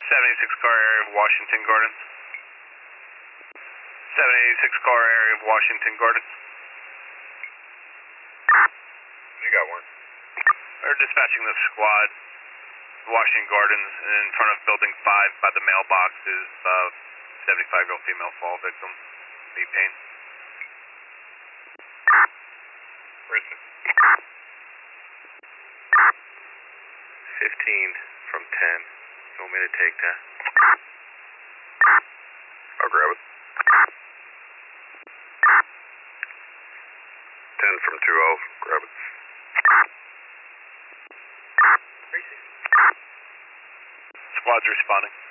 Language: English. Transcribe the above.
786 car area of Washington Gardens. 786 car area of Washington Gardens. You got one. We're dispatching the squad. Washington Gardens in front of building 5 by the mailbox is 75-year-old female fall victim. Knee pain. Where is it? 15 from 10. You want me to take that? I'll grab it. 10 from 2, I'll grab it. Squad's responding.